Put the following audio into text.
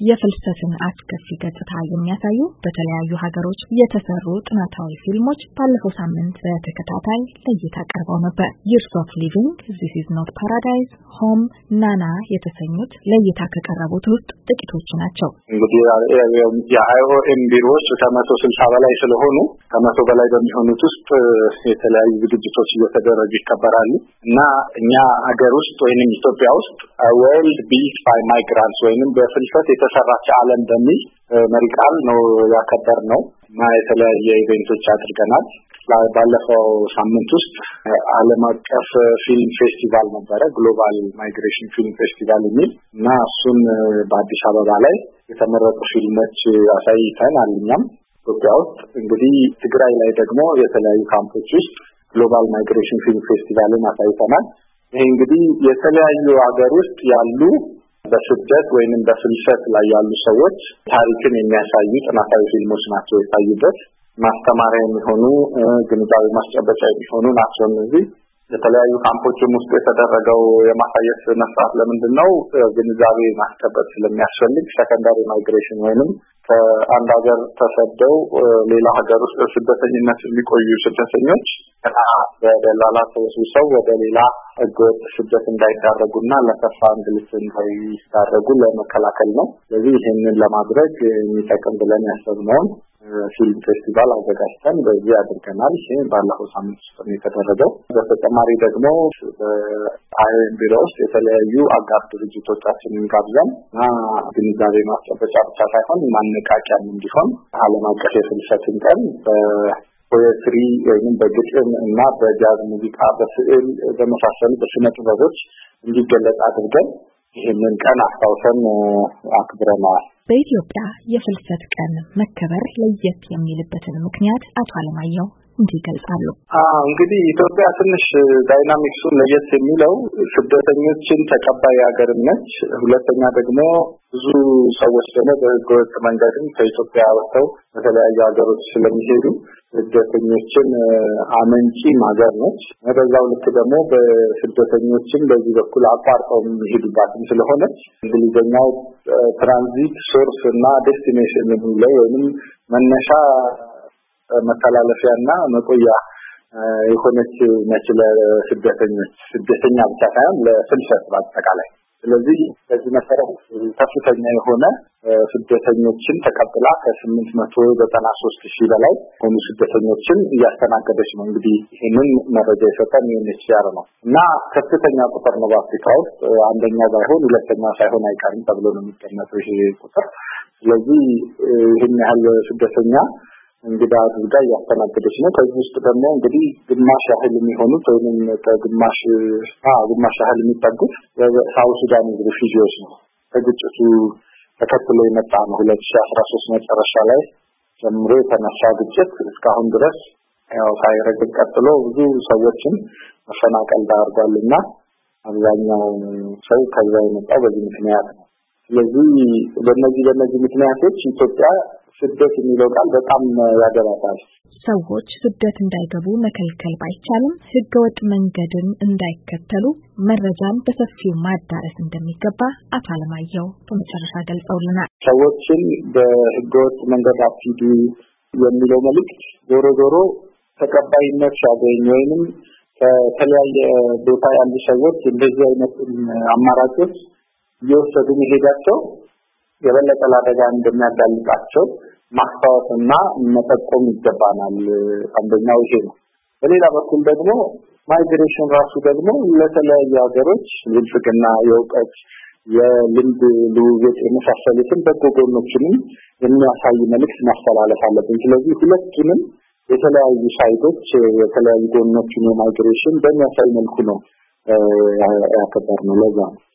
የፍልሰትን አስከፊ ገጽታ የሚያሳዩ በተለያዩ ሀገሮች የተሰሩ ጥናታዊ ፊልሞች ባለፈው ሳምንት በተከታታይ ለእይታ ቀርበው ነበር። Years of Living, This is not Paradise, Home, Nana የተሰኙት ለእይታ ከቀረቡት ውስጥ ጥቂቶቹ ናቸው። እንግዲህ የአይኦኤም ቢሮዎች ከ160 በላይ ስለሆኑ ከ100 በላይ በሚሆኑት ውስጥ የተለያዩ ዝግጅቶች እየተደረጉ ይከበራሉ እና እኛ ሀገር ውስጥ ወይንም ኢትዮጵያ ውስጥ World Built by Migrants ወይንም በፍልሰት የተሰራች ዓለም በሚል መሪ ቃል ነው ያከበርነው እና የተለያየ ኢቨንቶች አድርገናል። ባለፈው ሳምንት ውስጥ ዓለም አቀፍ ፊልም ፌስቲቫል ነበረ፣ ግሎባል ማይግሬሽን ፊልም ፌስቲቫል የሚል እና እሱን በአዲስ አበባ ላይ የተመረጡ ፊልሞች አሳይተናል። እኛም ኢትዮጵያ ውስጥ እንግዲህ ትግራይ ላይ ደግሞ የተለያዩ ካምፖች ውስጥ ግሎባል ማይግሬሽን ፊልም ፌስቲቫልን አሳይተናል። ይሄ እንግዲህ የተለያዩ ሀገር ውስጥ ያሉ በስደት ወይንም በፍልሰት ላይ ያሉ ሰዎች ታሪክን የሚያሳዩ ጥናታዊ ፊልሞች ናቸው የታዩበት። ማስተማሪያ የሚሆኑ ግንዛቤ ማስጨበጫ የሚሆኑ ናቸው። እነዚህ የተለያዩ ካምፖችም ውስጥ የተደረገው የማሳየት መስራት ለምንድነው ግንዛቤ ማስጨበጥ ስለሚያስፈልግ ሰከንዳሪ ማይግሬሽን ወይንም ከአንድ ሀገር ተሰደው ሌላ ሀገር ውስጥ ስደተኝነት የሚቆዩ ስደተኞች በደላላ ተወስደው ወደ ሌላ ህገወጥ ስደት እንዳይዳረጉና ለከፋ እንግልት እንዳይዳረጉ ለመከላከል ነው። ስለዚህ ይህንን ለማድረግ የሚጠቅም ብለን ያሰብነውን ፊልም ፌስቲቫል አዘጋጅተን በዚህ አድርገናል። ይሄ ባለፈው ሳምንት ውስጥ ነው የተደረገው። በተጨማሪ ደግሞ በአይኦኤም ቢሮ ውስጥ የተለያዩ አጋር ድርጅቶቻችንን ጋብዘን ግንዛቤ ማስጨበጫ ብቻ ሳይሆን ማነቃቂያም እንዲሆን ዓለም አቀፍ የፍልሰትን ቀን በፖኤትሪ ወይም በግጥም እና በጃዝ ሙዚቃ፣ በስዕል በመሳሰሉ በስነ ጥበቦች እንዲገለጽ አድርገን ይህንን ቀን አስታውሰን አክብረናል። በኢትዮጵያ የፍልሰት ቀን መከበር ለየት የሚልበትን ምክንያት አቶ አለማየሁ እንዲህ ይገልጻሉ። እንግዲህ ኢትዮጵያ ትንሽ ዳይናሚክሱን ለየት የሚለው ስደተኞችን ተቀባይ ሀገር ነች። ሁለተኛ ደግሞ ብዙ ሰዎች ደግሞ በህገወጥ መንገድም ከኢትዮጵያ ወጥተው በተለያዩ ሀገሮች ስለሚሄዱ ስደተኞችን አመንጪ ሀገር ነች። በዛው ልክ ደግሞ በስደተኞችን በዚህ በኩል አቋርጠው የሚሄዱባትም ስለሆነች እንግሊዝኛው ትራንዚት ሶርስ እና ዴስቲኔሽን የሚለው ወይንም መነሻ መተላለፊያና መቆያ የሆነች ነች ለስደተኞች፣ ስደተኛ ብቻ ሳይሆን ለፍልሰት በአጠቃላይ። ስለዚህ በዚህ መሰረት ከፍተኛ የሆነ ስደተኞችን ተቀብላ ከ893,000 በላይ ሆኑ ስደተኞችን እያስተናገደች ነው። እንግዲህ ይህንን መረጃ የሰጠን UNHCR ነው እና ከፍተኛ ቁጥር ነው በአፍሪካ ውስጥ አንደኛ ባይሆን ሁለተኛ ሳይሆን አይቀርም ተብሎ ነው የሚገመተው ይሄ ቁጥር። ስለዚህ ይህን ያህል ስደተኛ እንግዳ አድርጋ እያስተናገደች ነው። ከዚህ ውስጥ ደግሞ እንግዲህ ግማሽ ያህል የሚሆኑት ወይንም ከግማሽ ያህል የሚጠጉት የሳውዝ ሱዳን ሪፊጂዎች ነው። ከግጭቱ ተከትሎ የመጣ ነው። 2013 መጨረሻ ላይ ጀምሮ የተነሳ ግጭት እስካሁን ድረስ ያው ሳይረግብ ቀጥሎ ብዙ ሰዎችን መፈናቀል ዳርጓልና አብዛኛው ሰው ከዛ የመጣው በዚህ ምክንያት ነው። ስለዚህ በእነዚህ ምክንያቶች ኢትዮጵያ ስደት የሚለው ቃል በጣም ያገባታል። ሰዎች ስደት እንዳይገቡ መከልከል ባይቻልም ህገወጥ መንገድን እንዳይከተሉ መረጃን በሰፊው ማዳረስ እንደሚገባ አቶ አለማየሁ በመጨረሻ ገልጸውልናል። ሰዎችን በህገወጥ መንገድ አትሂዱ የሚለው መልእክት ዞሮ ተቀባይነት ሲያገኝ ወይንም ከተለያየ ቦታ ያሉ ሰዎች እንደዚህ አይነት አማራጮች እየወሰዱ መሄዳቸው የበለጠ ለአደጋ እንደሚያጋልጣቸው ማስታወስና መጠቆም ይገባናል። አንደኛው ይሄ ነው። በሌላ በኩል ደግሞ ማይግሬሽን ራሱ ደግሞ ለተለያዩ ሀገሮች ልምድና የእውቀት የልምድ ልውውጥ የመሳሰሉትን በጎ ጎኖችንም የሚያሳይ መልእክት ማስተላለፍ አለብን። ስለዚህ ሁለቱንም የተለያዩ ሳይቶች የተለያዩ ጎኖችን የማይግሬሽን በሚያሳይ መልኩ ነው ያከበርነው። ለዛ ነው